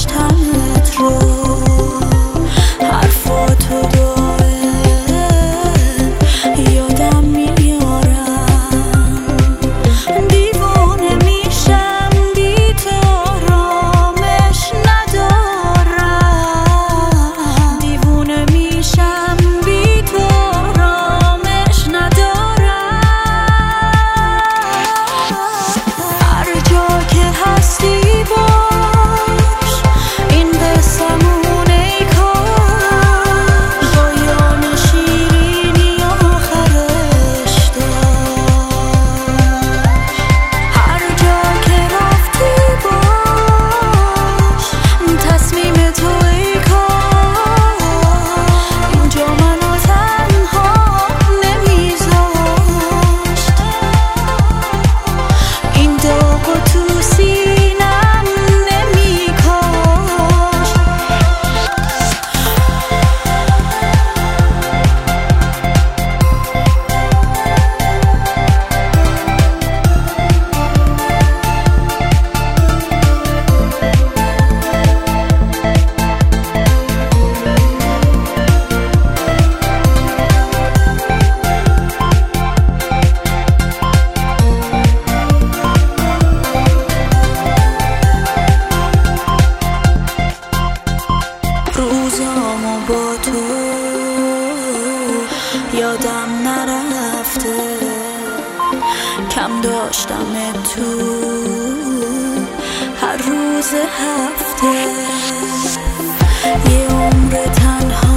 داشتنت رو حرفاتو دائم یادم میارم. دیوونه میشم بی تو آرامش ندارم. دیوونه میشم بی تو آرامش ندارم. هر جا که هستی باش این قصه‌مون ای کاش پایان شیرینی آخرش داشت. هر جا که رفتی باش تصمیم تو ای کاش اینجا منو تنها نمیذاشت. این داغو تو سینم نمیکاش. روزامو با تو یادم نرفته. کم داشتم تو هر روز هفته. یه عمر تنها